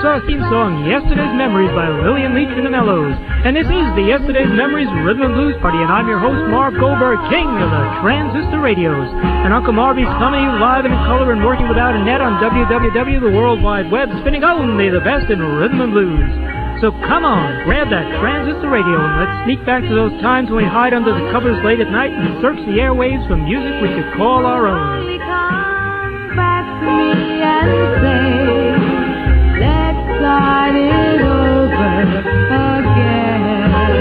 our theme song, Yesterday's Memories by Lillian Leach and the Mellows. And this is the Yesterday's Memories Rhythm and Blues Party, and I'm your host, Marv Goldberg, king of the transistor radios. And Uncle Marvy's coming to you live and in color and working without a net on WWW, the World Wide Web, spinning only the best in rhythm and blues. So come on, grab that transistor radio and let's sneak back to those times when we hide under the covers late at night and search the airwaves for music we could call our own. Come back to me and say, let's start it over again.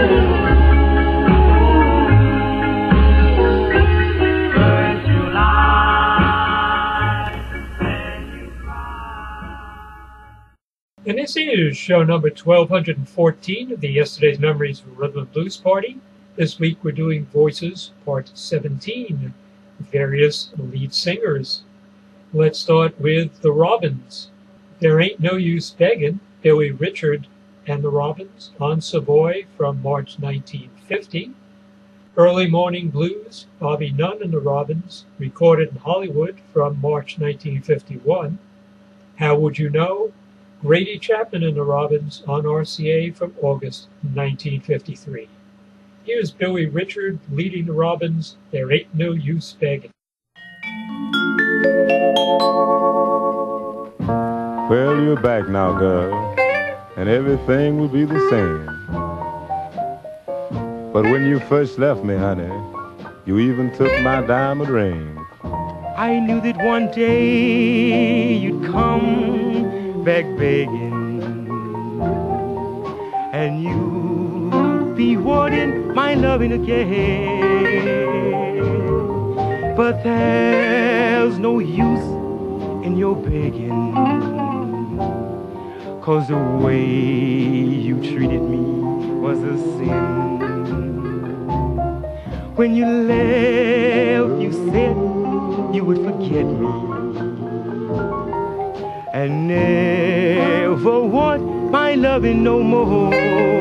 First July, when you cry. And this is show number 1214 of the Yesterday's Memories Rhythm and Blues Party. This week we're doing Voices, Part 17, various lead singers. Let's start with the Robins. There Ain't No Use Beggin', Billy Richard and the Robins on Savoy from March 1950. Early Morning Blues, Bobby Nunn and the Robins, recorded in Hollywood from March 1951. How Would You Know? Grady Chapman and the Robins on RCA from August 1953. Here's Billy Richard leading the Robins, There Ain't No Use Beggin'. Well, you're back now, girl, and everything will be the same. But when you first left me, honey, you even took my diamond ring. I knew that one day you'd come back begging, and you'd be wanting my loving again. But there's no use in your begging, 'cause the way you treated me was a sin. When you left, you said you would forget me and never want my loving no more.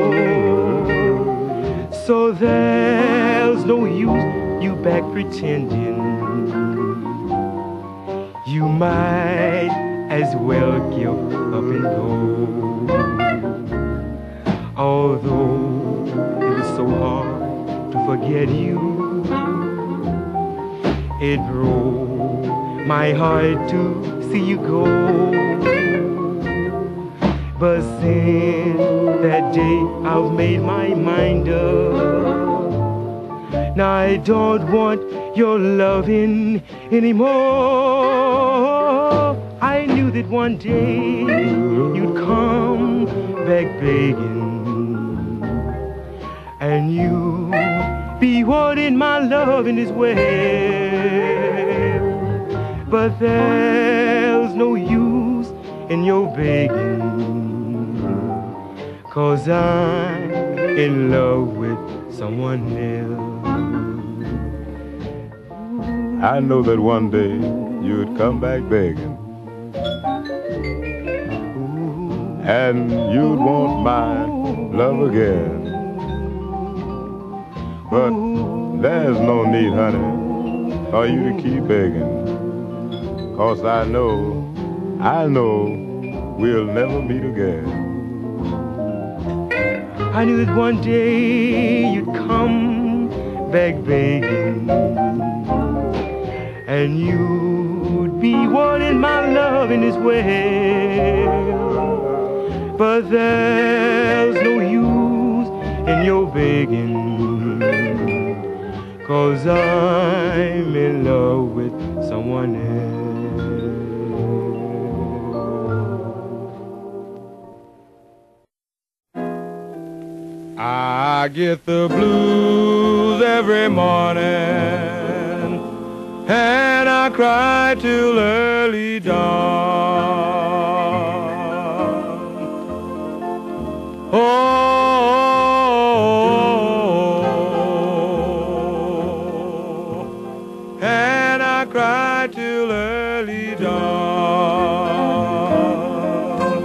So there's no use you back pretending. You might as well give up and go. Although it was so hard to forget you, it broke my heart to see you go. But since that day I've made my mind up. Now I don't want your loving anymore. I knew that one day you'd come back begging, and you'd be wanting my loving as well. But there's no use in your begging, 'cause I'm in love with someone else. I know that one day you'd come back begging, and you'd want my love again. But there's no need, honey, for you to keep begging, 'cause I know we'll never meet again. I knew that one day you'd come back begging, and you'd be wanting my loving as well. But there's no use in your begging, 'cause I'm in love with someone else. I get the blues every morning, and I cry till early dawn. Oh, and I cry till early dawn.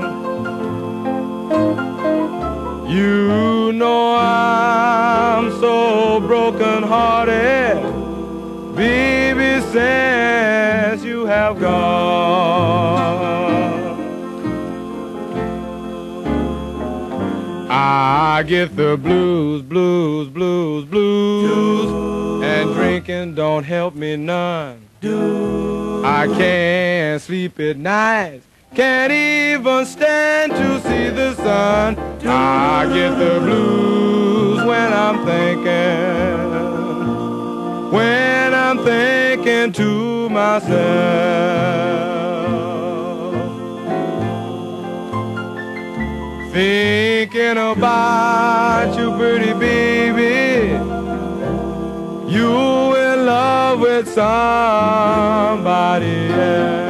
You know I'm so broken-hearted, baby, since you have gone. I get the blues, blues, blues, blues, and drinking don't help me none. I can't sleep at night, can't even stand to see the sun. I get the blues when I'm thinking to myself. Thinking about you, pretty baby, you in love with somebody else.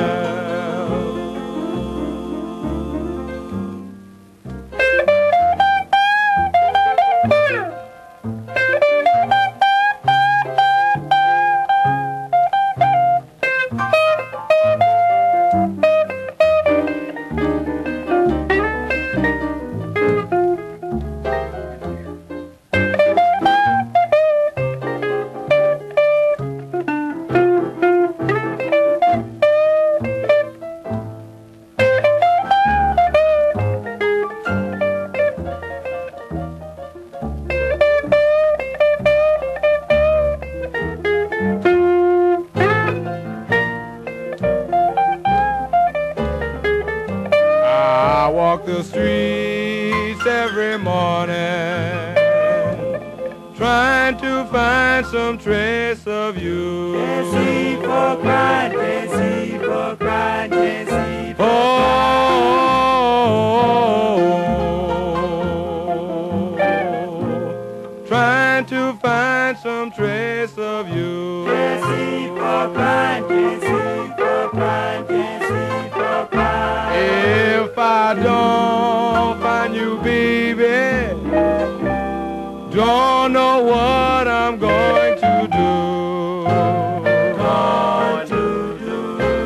I walk the streets every morning, trying to find some trace of you. Can't sleep for crying, can't sleep for crying, can't sleep for trying to find some trace of you. Can't sleep for crying, can't sleep for crying, can't sleep for crying. If I don't find you, baby, don't know what I'm going to do. Going to do.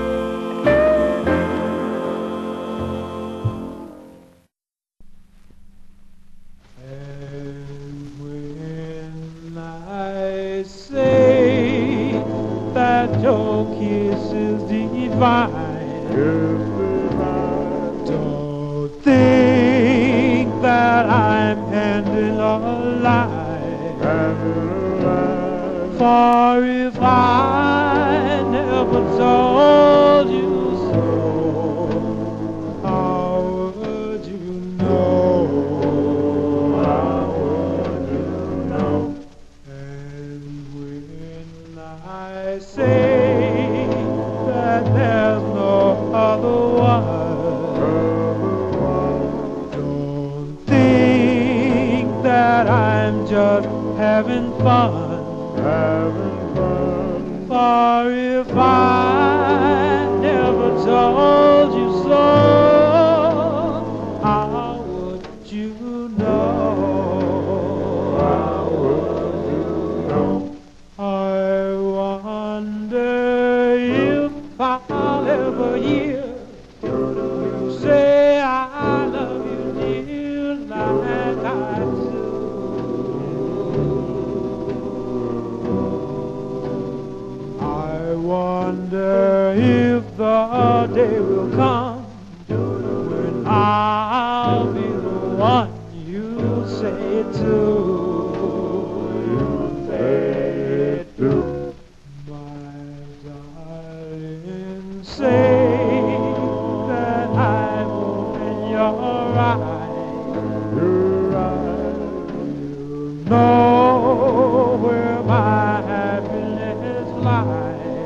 And when I say that your kiss is divine, don't think that I'm ending a lie. For if I never told you so, how would you know? How would you know? And when I say that there's no other one, don't think that I'm just having fun. For if I never told you so, how would you know? How would you know? I wonder if I'll ever hear you say I love you, dear, like I do. I wonder if the day will come when I'll be the one you say to. You say to. My darling, say that I'm in your eyes. You know where my happiness lies.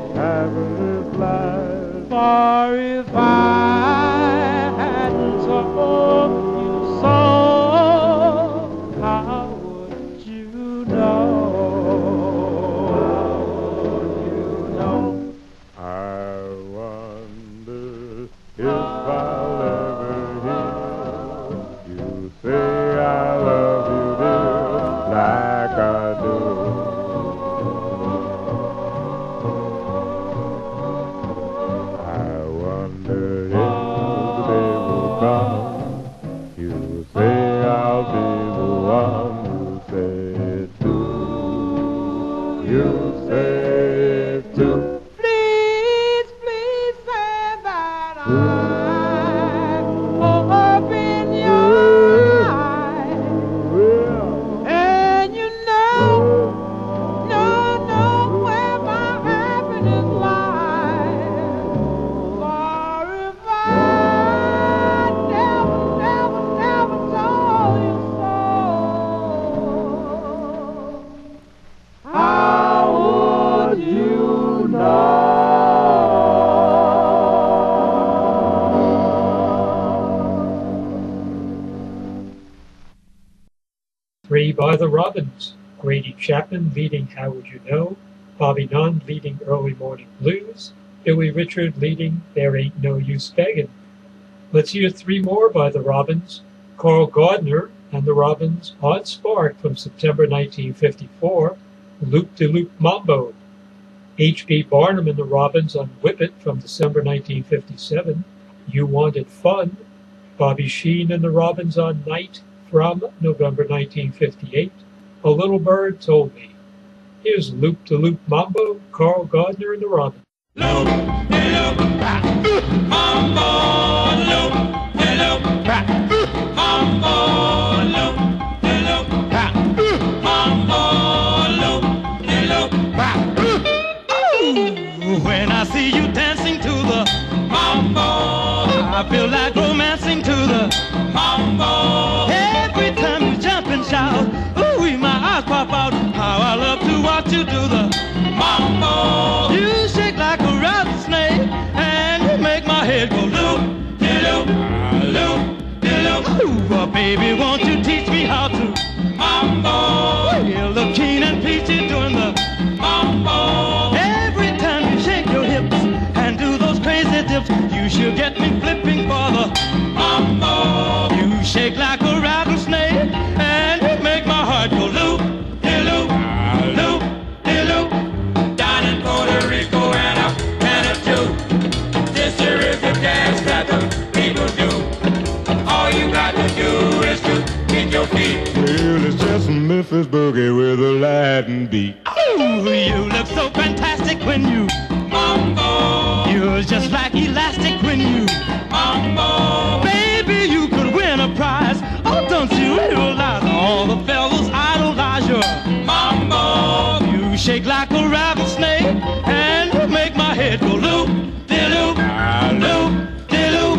For if I hadn't told you so, how would you know? How would you know? I wonder if I'll ever hear you say I love you, dear, like I do. Please, please say that I'm up in your eyes. by the Robins. Grady Chapman leading How Would You Know, Bobby Nunn leading Early Morning Blues, Billy Richard leading There Ain't No Use Beggin'. Let's hear three more by the Robins. Carl Gardner and the Robins on Spark from September 1954, Loop-de-Loop Mambo. H.B. Barnum and the Robins on Whip It from December 1957, You Wanted Fun. Bobby Sheen and the Robins on Night from November 1958, A Little Bird Told Me. Here's Loop-de-Loop Mambo, Carl Gardner and the Robins. Loop-de-loop Mambo, loop-de-loop Mambo, loop-de-loop Mambo, loop-de-loop. When I see you dancing to the Mambo, I feel like romancing to the Mambo, every time you jump and shout. Ooh, my eyes pop out. How I love to watch you do the Mambo, You shake like a rattlesnake, and you make my head go loop-de-loop, loop-de-loop Ooh, baby, won't you teach me how to Mambo, feel the keen and peachy doing the Mambo, Every time you shake your hips and do those crazy dips, you sure get me flipping for the Mambo, You shake like a rattlesnake, and you make my heart go loop-de-loop, loop-de-loop. Down in Puerto Rico and up and too. This here is the dance that the people do. All you got to do is to get your feet. Well, it's just a Memphis boogie with a Latin beat. Ooh, you look so fantastic when you Mambo, You're just like elastic when you Mambo, Baby, you could win a prize. Oh, don't you realize all the fellas idolize your Mambo, You shake like a rattlesnake, and you make my head go loop-de-loop, loop-de-loop.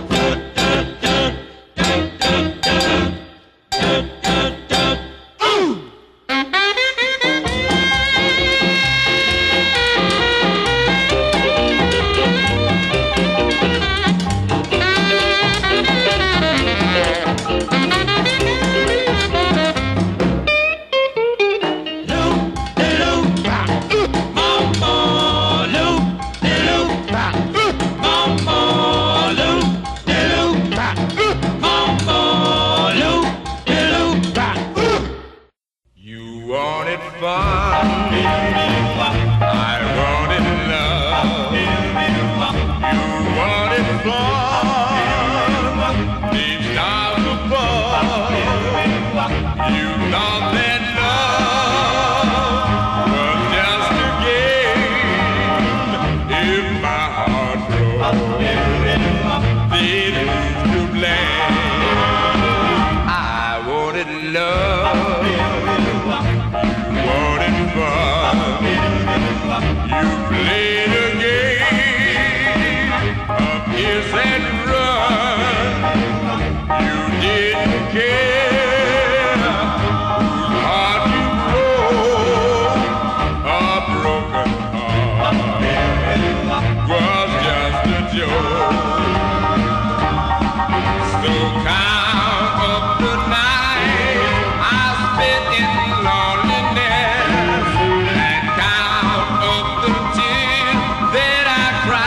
you wanted fun, I wanted love. You wanted fun, deep down above. You thought that love was just a game. If my heart broke, then who's to blame? I wanted love. Wanted fun. You played a game of kiss and run. You didn't care whose heart you broke. A broken heart was just a joke. So count up the night I spent in loneliness, and count up the tears that I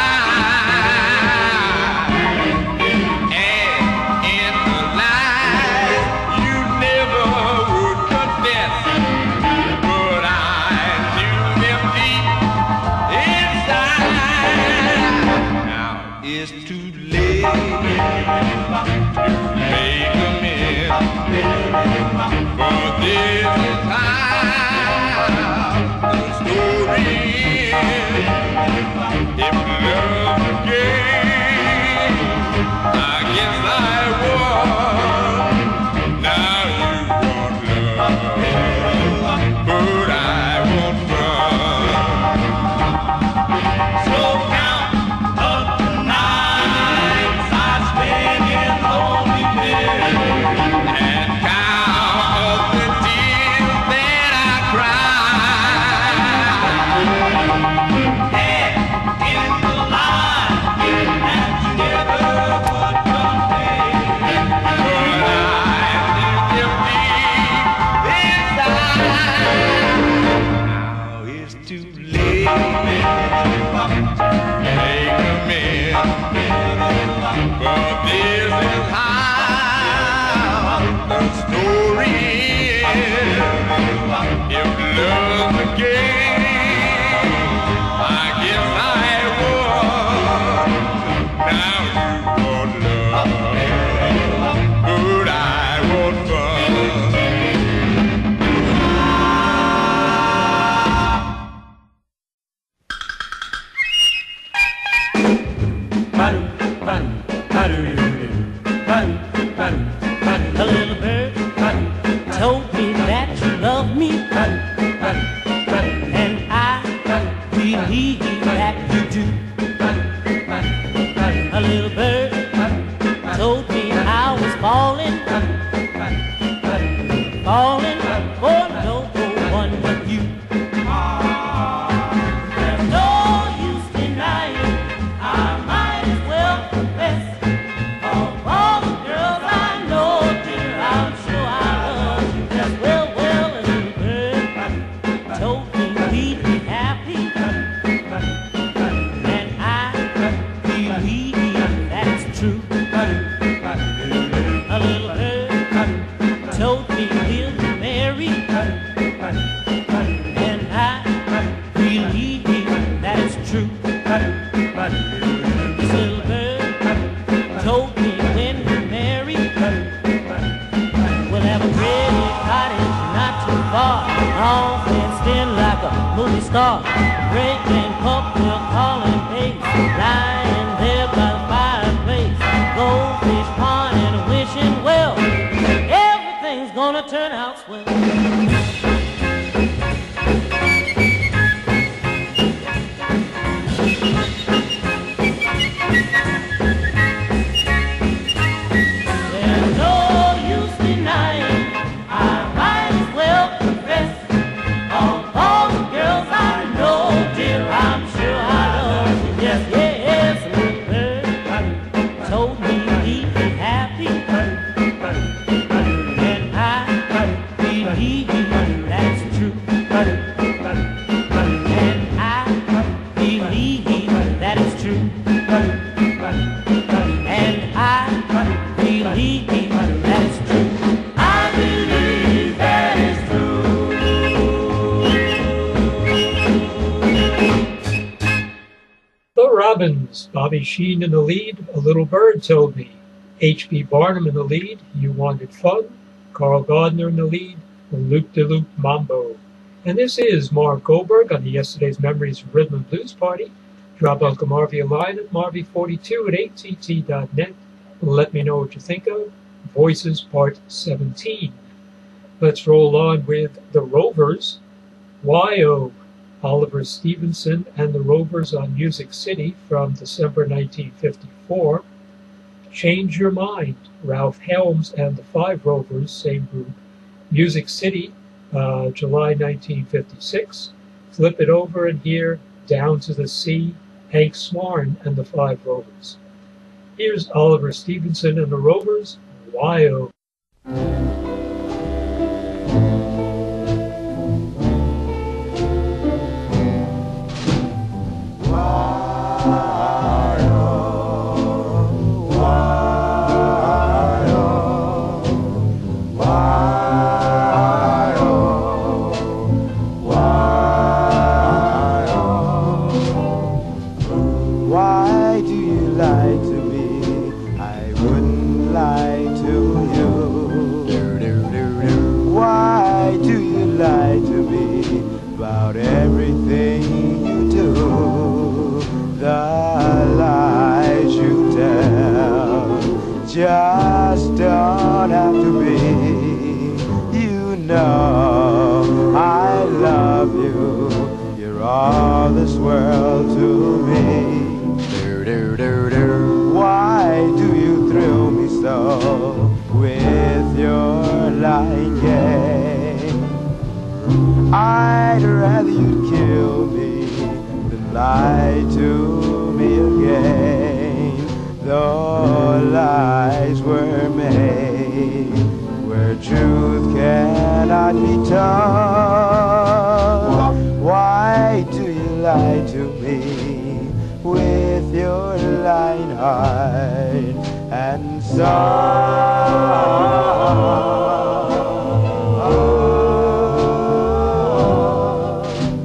cried. And in the lies you never would confess, but I knew them deep inside. Now it's too late to make amends, for this is how the story ends. If love's a game, I guess I won. Now you want love, but I want fun. So count up the nights I spend in loneliness, and count up the tears And I believe that it's true. Silver told me when we're married, we'll have a pretty cottage not too far, all fenced in like a movie star. Great game pup will call and pace, lying there by the fireplace. Goldfish pond and wishing well, everything's gonna turn out swell. There's no use denying, I might as well confess, of all the girls I know, dear, I'm sure I love you. Yes, yes, little bird told me he'd be happy, and I believe that's true. And I believe that it's true. And I believe that it's true. I believe that it's The Robins, Bobby Sheen in the lead, A Little Bird Told Me. H.B. Barnum in the lead, You Wanted Fun. Carl Gardner in the lead, Loop de Loop Mambo. And this is Marv Goldberg on the Yesterday's Memories Rhythm and Blues Party. Drop Uncle Marvy a line at marvy42@att.net and let me know what you think of Voices Part 17. Let's roll on with The Rovers, Y.O. Oliver Stevenson and the Rovers on Music City from December 1954. Change Your Mind, Ralph Helms and the Five Rovers, same group. Music City, July 1956. Flip It Over and hear Down to the Sea, Hank Swarn and the Five Rovers. Here's Oliver Stevenson and the Rovers, Y.O. Why do you lie to me? I wouldn't lie to you. Why do you lie to me about everything you do? The lies you tell just don't have to be. You know I love you. You're all this world to me. Why do you thrill me so with your lying game? I'd rather you'd kill me than lie to me again. Though lies were made where truth cannot be told. Why do you lie to me with your lying heart and soul?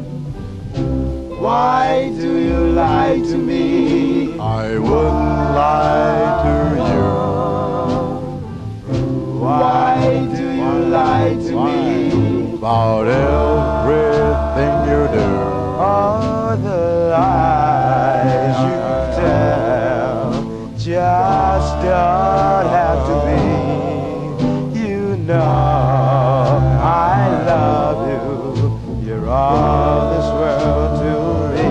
Why do you lie to me? I wouldn't lie to you. Why do you lie to me? About everything you do. All the lies you tell just don't have to be. You know I love you. You're all this world to me.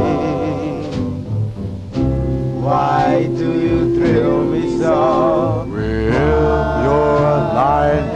Why do you thrill me so? With your lying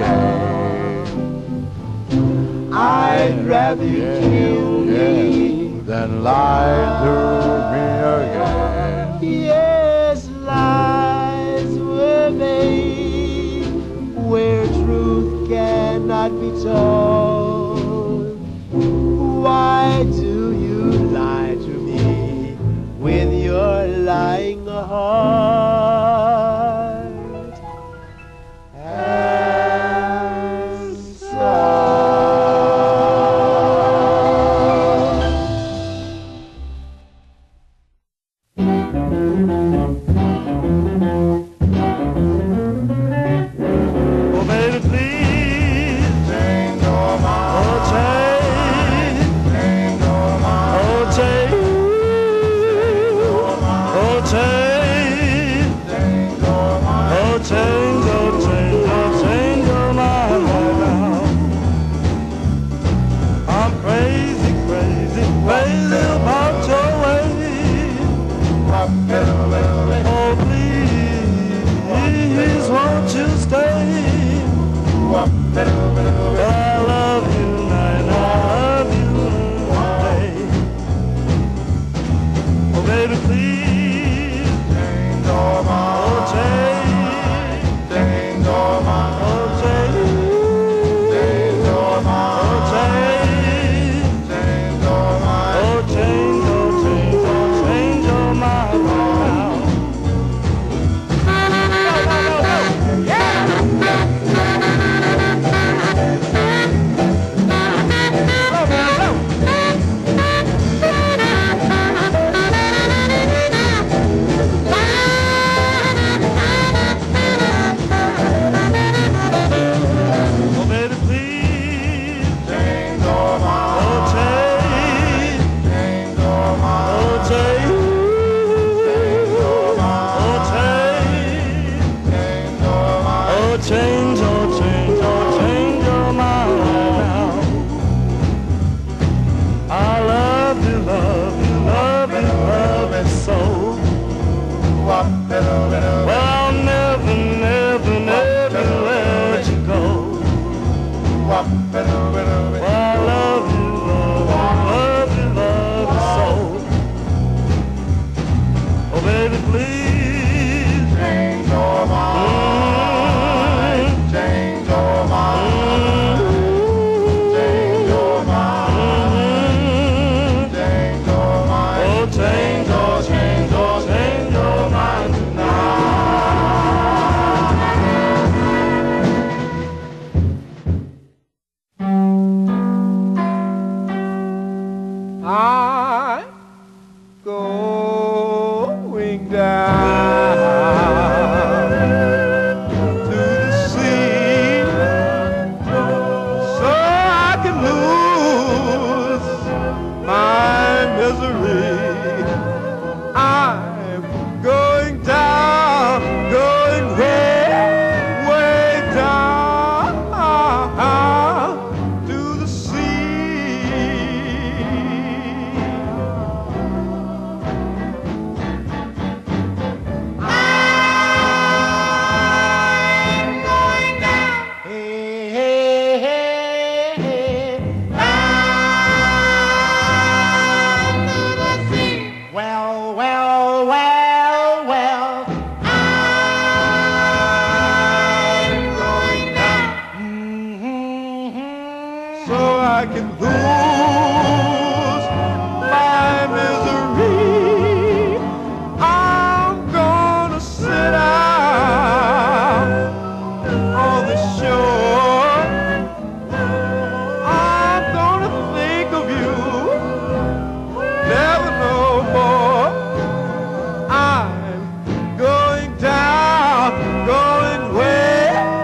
game. I'd rather you kill me Then lie to me again. Yes, lies were made where truth cannot be told. Why do you lie to me with your lying heart and soul? I'm going down to the sea so I can lose my misery. I'm going down, going way down to the sea. I'm going down, hey, hey, hey, hey, down to the sea. Well, well, well, well, I'm going down so I can lose my misery. I'm gonna sit out on the shore. I'm gonna think of you, never no more. I'm going down, going way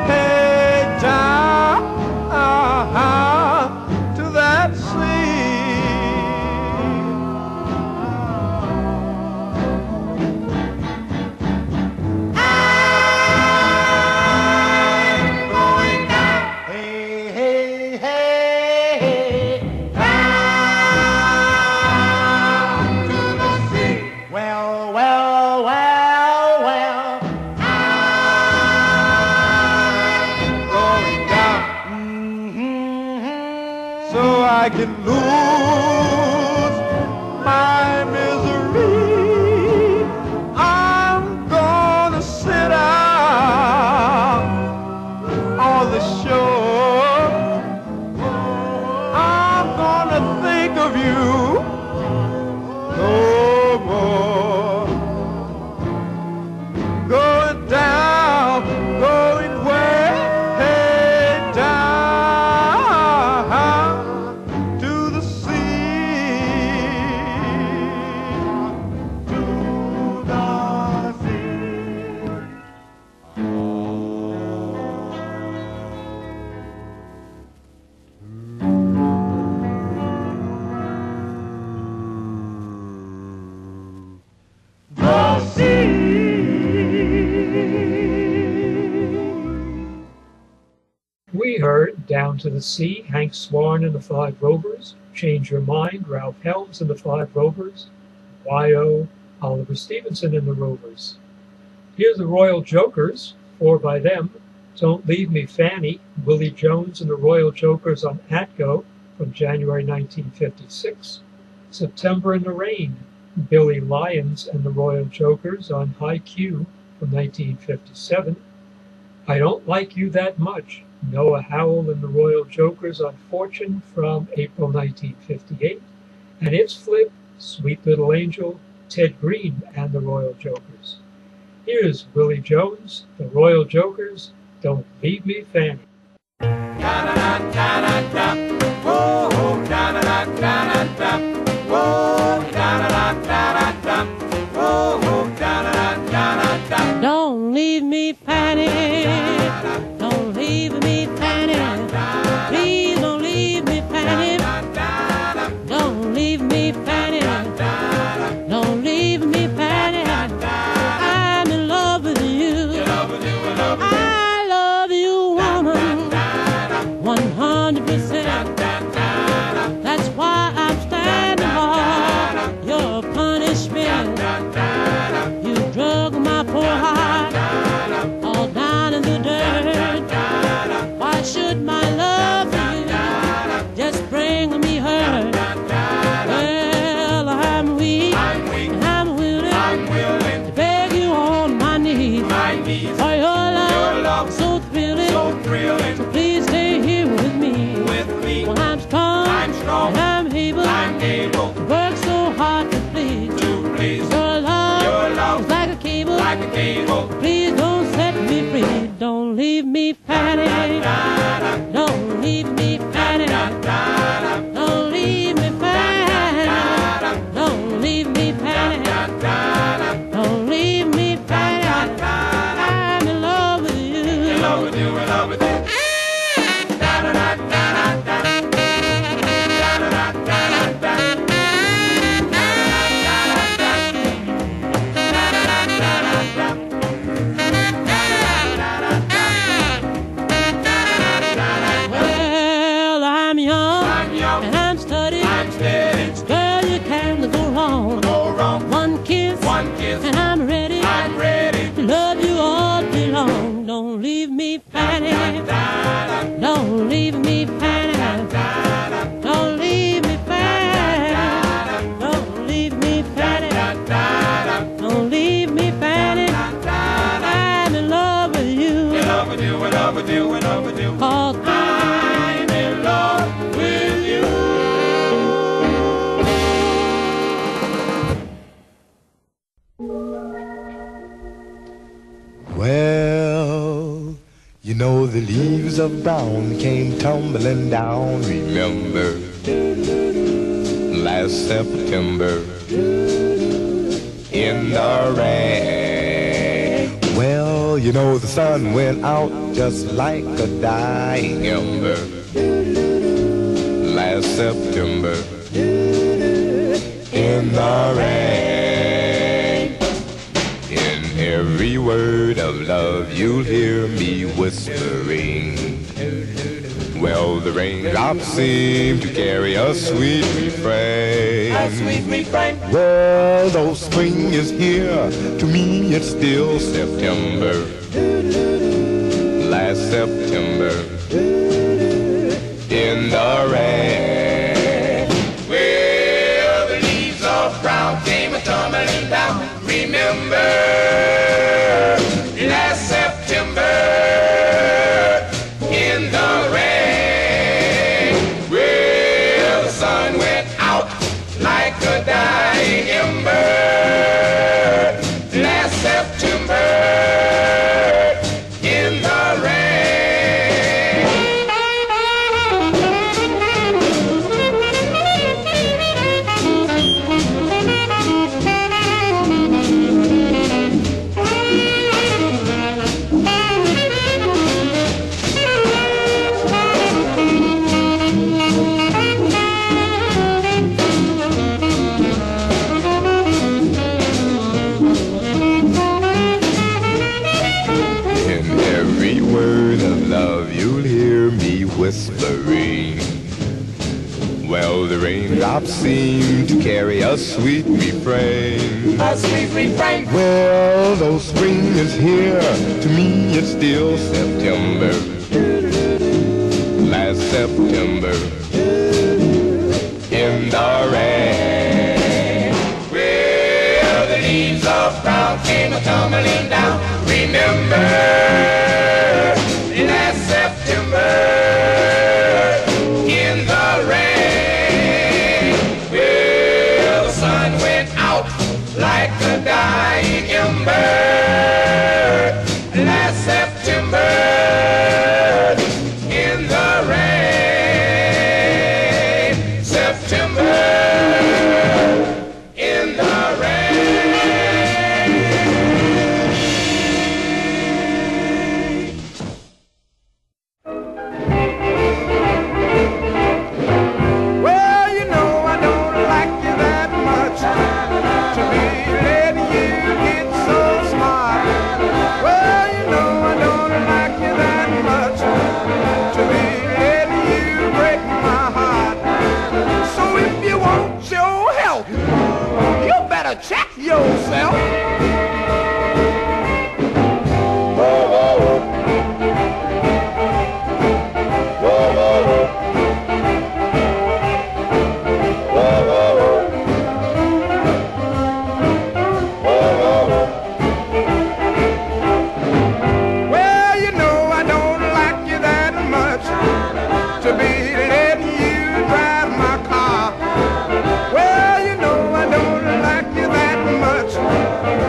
down to that sea. I'm going down, hey, hey, hey, hey, down to the sea. Well, well, well, well, I'm going down so I can lose my misery. I'm gonna sit out on the shore. I'm gonna think of you no more. Going down, going way down to the sea, to the sea. The sea. We heard Down to the Sea, Hank Swan and the Five Rovers, Change Your Mind, Ralph Helms and the Five Rovers, Y.O., Oliver Stevenson and the Rovers. Here's the Royal Jokers, Four by Them, Don't Leave Me Fanny, Willie Jones and the Royal Jokers on Atco from January 1956, September in the Rain, Billy Lyons and the Royal Jokers on High Q from 1957, I Don't Like You That Much, Noah Howell and the Royal Jokers on Fortune from April 1958, and It's Flip, Sweet Little Angel, Ted Green and the Royal Jokers. Here's Willie Jones, the Royal Jokers, Don't Leave Me Fanny. Don't leave me, Fanny. Don't leave me, Fanny. Please don't leave me, Fanny. Don't leave me, Fanny. Don't leave me, Fanny. I'm in love with you. I love you, woman. 100%. That's why I'm standing hard. Your punishment. You drug my poor heart all down in the dirt. Why should my love for you just bring me hurt? Well, I'm weak and I'm willing to beg you on my knees for your love so thrilling. So please stay here with me. When I'm strong and I'm able to work so hard to please. Your love is like a cable. Please don't set me free. Don't leave me, Fanny. Don't leave me, Fanny. Don't leave me, Fanny. Don't leave me, Fanny. Don't leave me, Fanny. Don't leave me, Fanny. Don't leave me, Fanny. I'm in love with you. In love with you, in love with you, in love with you. 'Cause I'm in love with you. Well, you know the leaves of brown came tumbling down. Remember last September in the rain. Well, you know the sun went out just like a dying ember last September in the rain. In every word of love you'll hear me whispering. Well, the raindrops seem to carry a sweet refrain. A sweet refrain. Well, though spring is here, to me it's still September. Last September in the rain. Well, the leaves of brown came tumbling down. Remember last September in the rain. Well, the sun went out like a dying ember last September in the rain. In every word of love you'll hear me whispering. Well, the raindrops seem to carry a sweet refrain. A sweet refrain. Well, though spring is here, to me it's still September. Last September in the rain. Well, the leaves of brown came tumbling down. Remember last September in the rain. Well, the sun went out like a dying ember last September in the rain. September in the rain. Well, you know I don't like you that much to be letting you get so smart. Well, you know I don't like you that much to be letting you break my heart. So if you want your help, you better check yourself. Well, you know I don't like you that much to be letting you drive my car. Well, you know I don't like you that much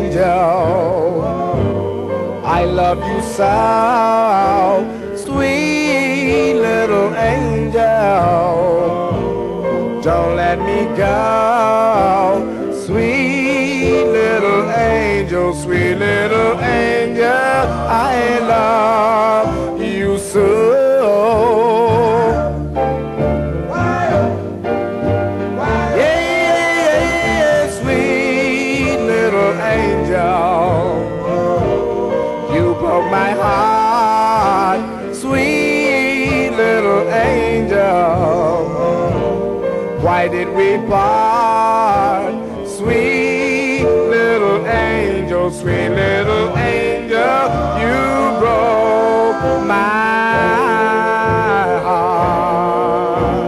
angel. I love you so, sweet little angel. Don't let me go, sweet little angel, sweet little angel. I love you so. My heart, sweet little angel. Why did we part? Sweet little angel, sweet little angel. You broke my heart.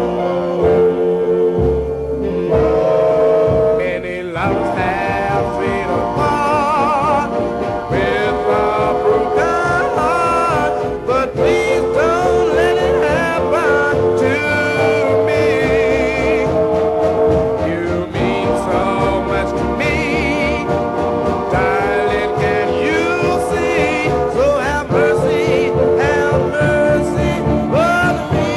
Many loves have strayed apart with a broken heart, but please don't let it happen to me. You mean so much to me, darling, can you see? So have mercy for me.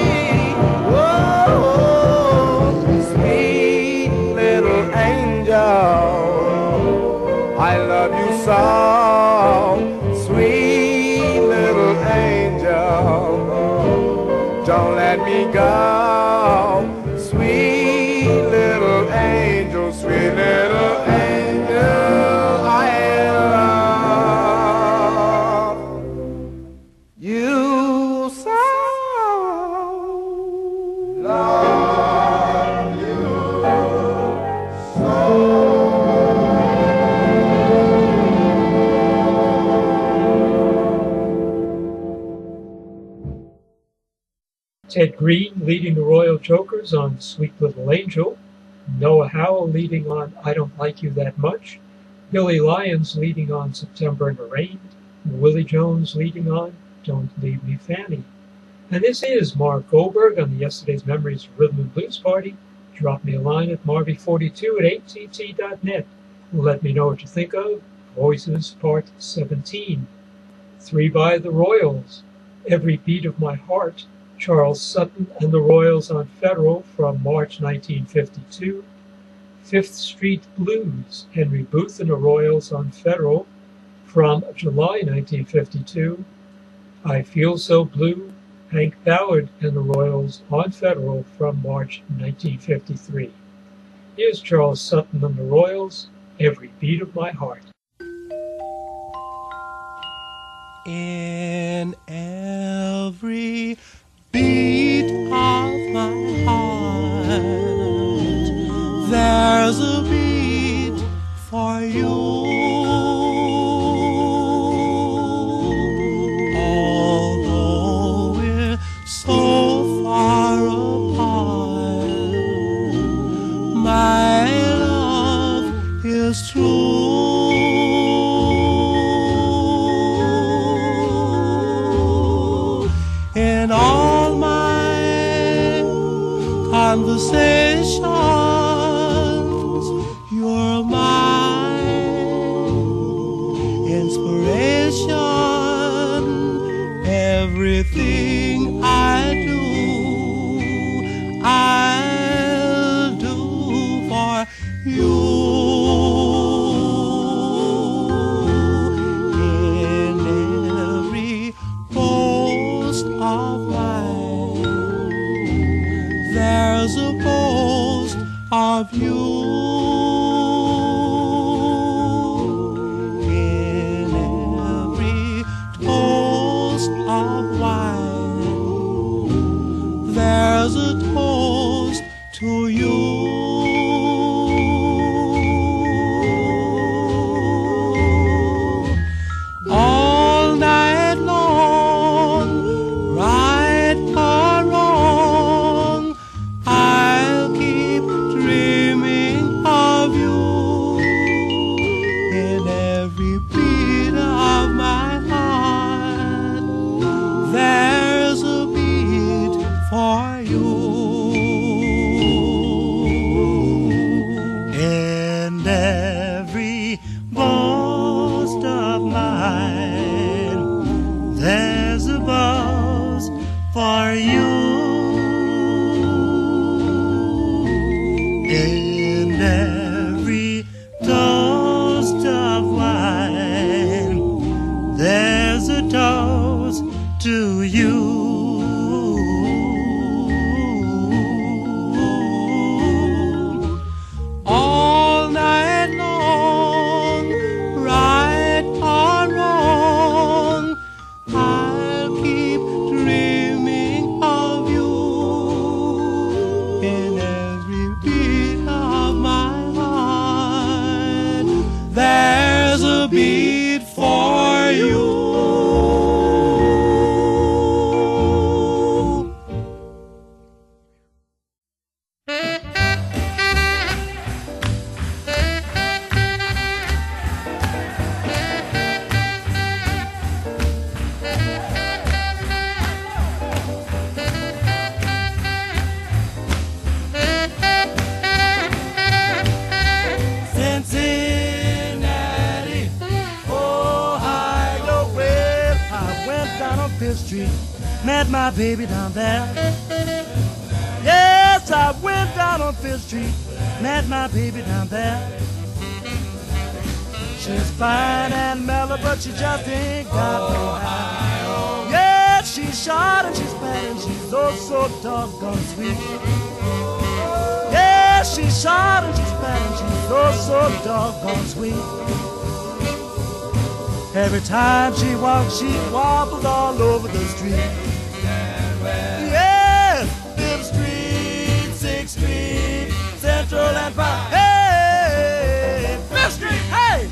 Whoa, sweet little angel, I love you so, sweet little angel. Don't let me go, sweet little angel, sweet little angel. I love you so. Love you so. Ted Green leading the Royal Jokers on Sweet Little Angel. Noah Howell leading on I Don't Like You That Much. Billy Lyons leading on September in the Rain. Willie Jones leading on Don't Leave Me Fanny. And this is Marv Goldberg on the Yesterday's Memories Rhythm and Blues Party. Drop me a line at marvy42@att.net. Let me know what you think of Voices Part 17. 3 by the Royals, Every Beat of My Heart, Charles Sutton and the Royals on Federal from March 1952. 5th Street Blues, Henry Booth and the Royals on Federal from July 1952. I Feel So Blue, Hank Ballard and the Royals on Federal from March 1953. Here's Charles Sutton and the Royals, Every Beat of My Heart. In every beat of my heart, there's a beat for you. Although we're so far apart, my love is true. In all my conversations, you're my inspiration. Everything I do, I'll do for you. In every post of mine, there's a post of you. In every toast of wine, there's a toast to you. All night long, right or wrong, I'll keep dreaming In every toast of wine, there's a toast to you. All night long, right or wrong, I'll keep dreaming of you. In every beat of my heart, there's a beat for you. Cincinnati, Ohio. Well, I went down on Fifth Street, met my baby down there. Yes, I went down on Fifth Street, met my baby down there. She's fine and mellow, but she just ain't got no eye. Yeah, she's short and she's fat and she's oh so doggone sweet. Yeah, she's short and she's fat and she's oh so doggone sweet. Every time she walks, she wobbles all over the street. Yeah, 5th Street, 6th Street, Central and Park. Hey, 5th Street, hey!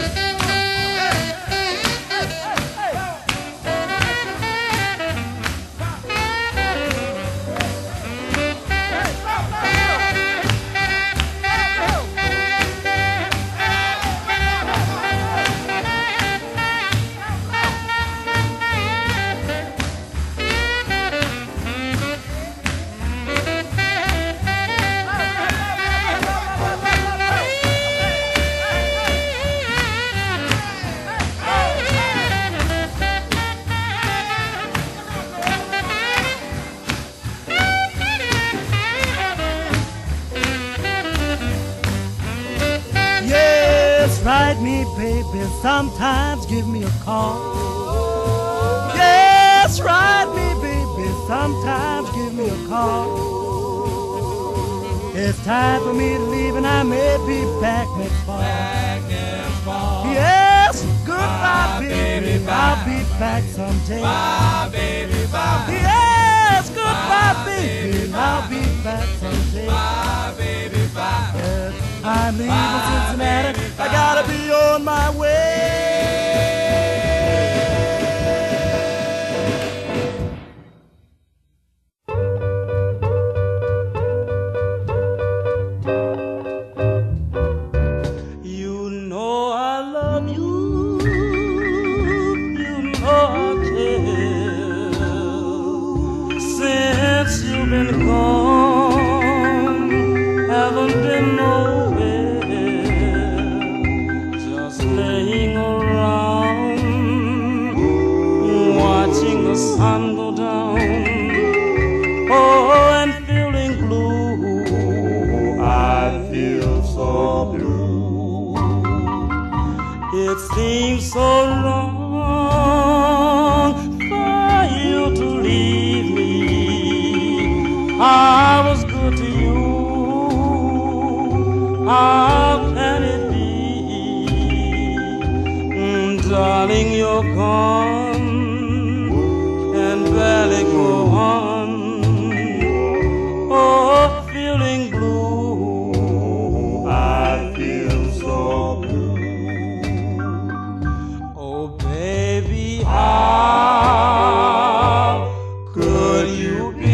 Write me, baby, sometimes give me a call. Yes, write me, baby, sometimes give me a call. It's time for me to leave and I may be back next fall. Yes, goodbye, baby, I'll be back someday. Bye, baby, bye. Yes, goodbye, baby, I'll be back someday. Bye, baby, bye. Yes, I'm leaving Cincinnati, I gotta be on my way. You know I love you, you know I care. Since you've been gone, haven't been nowhere, just laying around, watching the sun go down. Oh, and feeling blue, I feel so blue. It seems so wrong for you to leave me. I was good to you. How can it be? Darling, you're gone, can barely go on. Oh, feeling blue, I feel so blue. Oh, baby, how could you be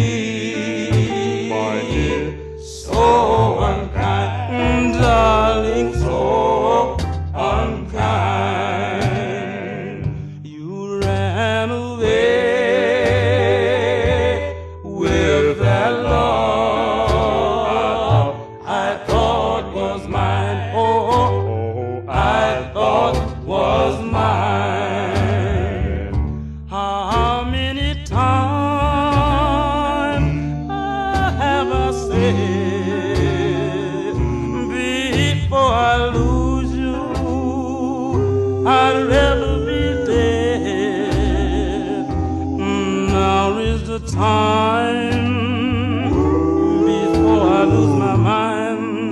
so unkind, darling, so unkind? You ran time before I lose my mind.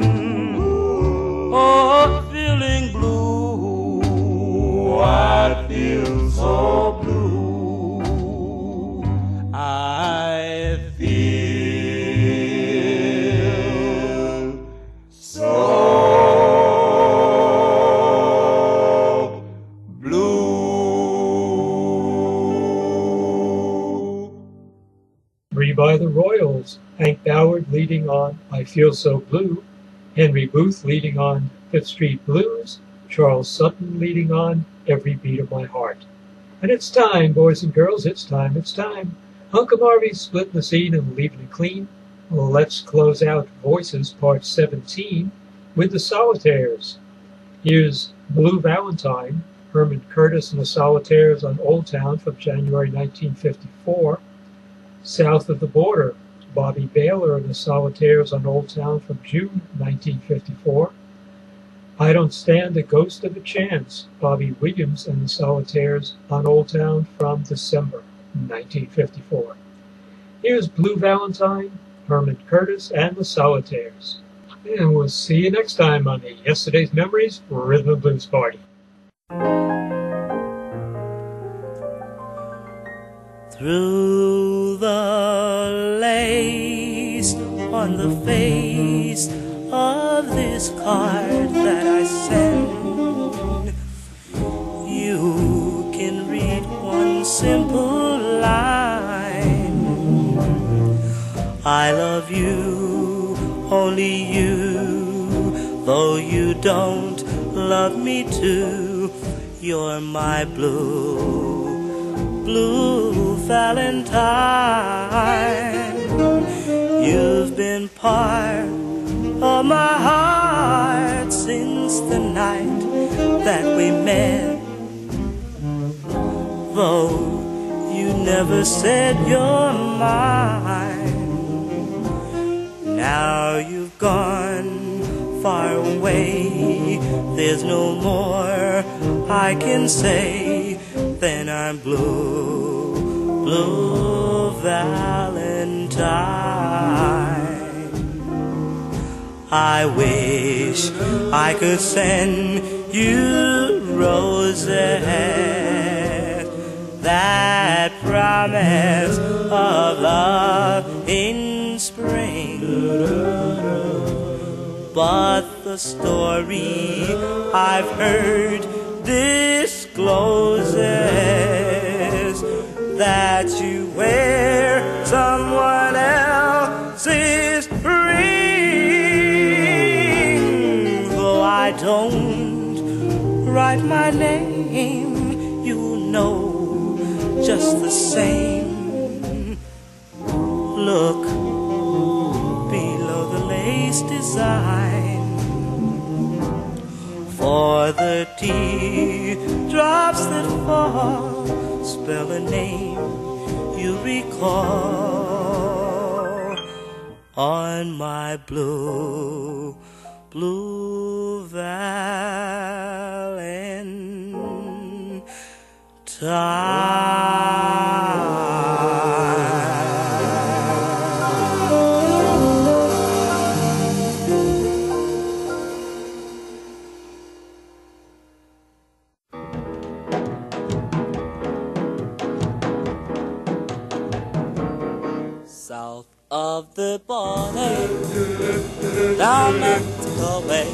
Oh, feeling blue, I feel so blue. I feel so Three by the Royals, Hank Ballard leading on I Feel So Blue, Henry Booth leading on Fifth Street Blues, Charles Sutton leading on Every Beat of My Heart. And it's time, boys and girls, it's time. Uncle Marvy's splitting the scene and leaving it clean. Let's close out Voices Part 17 with the Solitaires. Here's Blue Valentine, Herman Curtis and the Solitaires on Old Town from January 1954. South of the Border, Bobby Baylor and the Solitaires on Old Town from June 1954. I Don't Stand a Ghost of a Chance, Bobby Williams and the Solitaires on Old Town from December 1954. Here's Blue Valentine, Herman Curtis and the Solitaires. And we'll see you next time on the Yesterday's Memories Rhythm and Blues Party. Through the lace on the face of this card that I send, you can read one simple line. I love you, only you, though you don't love me too. You're my blue Valentine. You've been part of my heart since the night that we met. Though you never said you're mine, now you've gone far away. There's no more I can say. Then I'm blue Valentine. I wish I could send you roses that promise of love in spring, but the story I've heard discloses that you wear someone else's ring. Though I don't write my name, you know just the same. Look below the lace design, for the teardrops that fall spell a name you recall on my blue Valentine. South of the border, down Mexico way.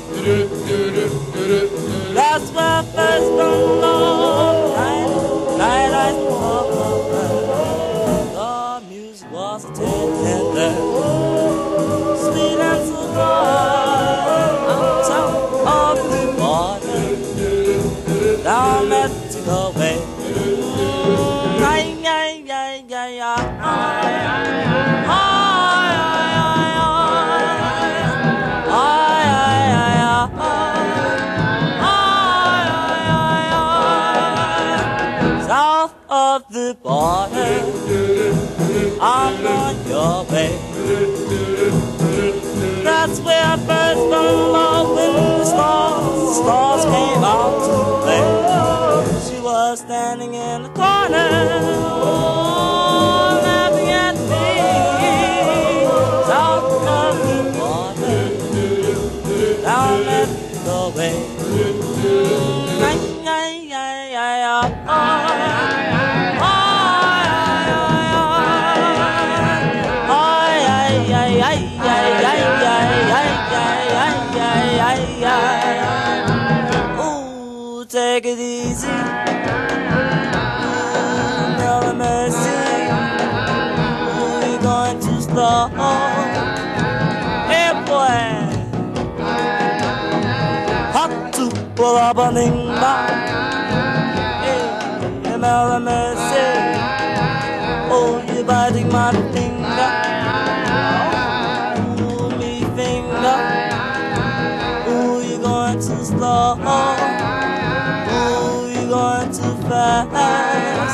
That's where I first found love. Night I saw the music was tender, sweet and so dry. South of the border, down Mexico way. South of the border, I'm on your way. That's where I first fell in love when the stars came out to play. She was standing in the corner, laughing at me. Ooh, take it easy. No mercy. We're going to start. Hey boy, hot to pull up a nimba. Hey, no mercy. Oh, you're biting my finger. Ooh, me finger. Ooh, you're going too slow. Ooh, you're going too fast.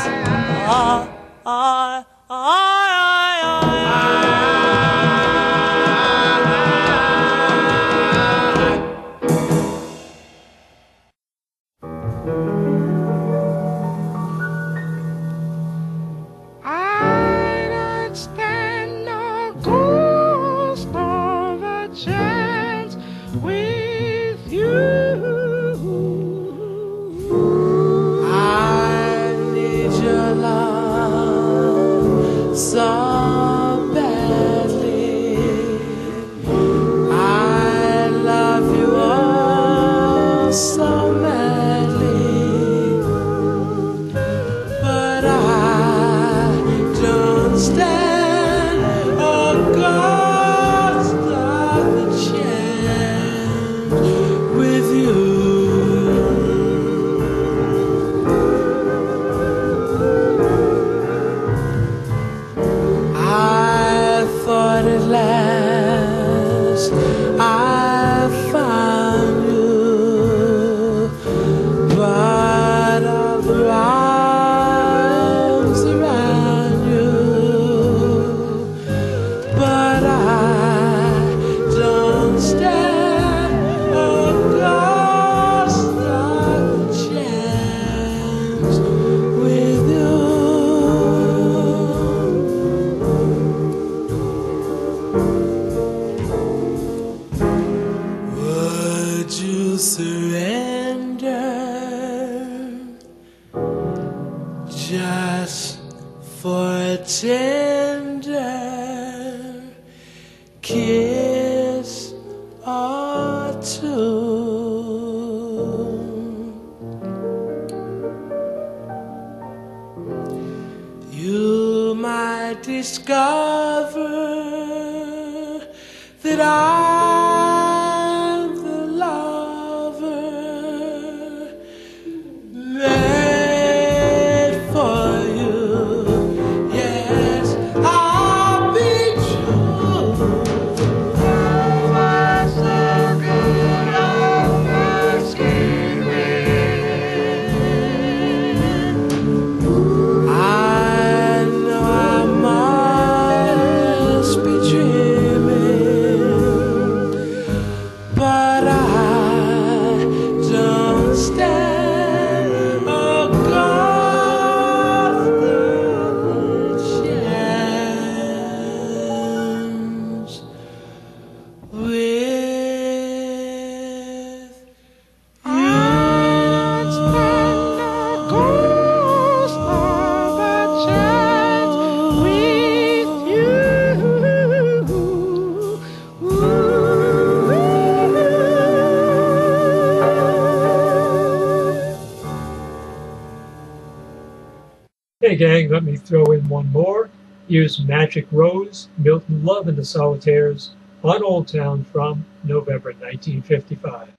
Hey gang, let me throw in one more. Here's Magic Rose, Milton Love and the Solitaires on Old Town from November 1955.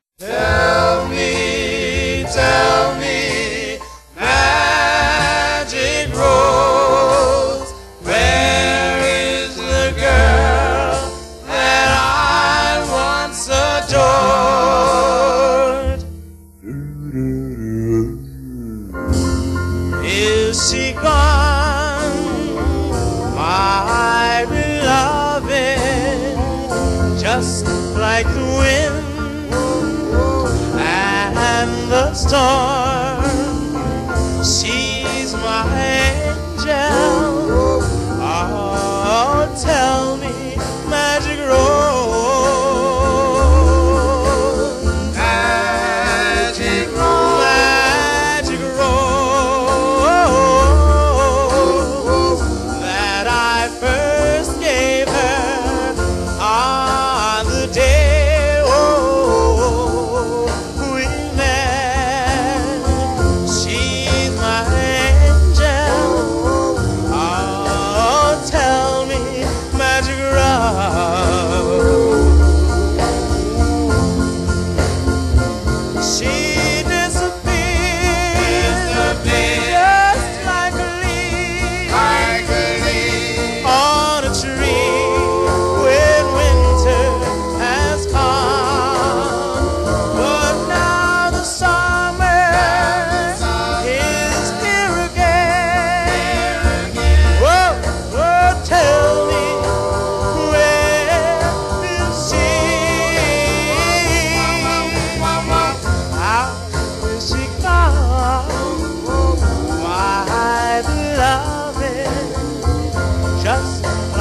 Tell me, Magic Rose, where is the girl that I once adored? Is she gone, my beloved, just like the wind and the storm? She's my angel. Oh, tell me, Magic Rose,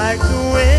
like the wind.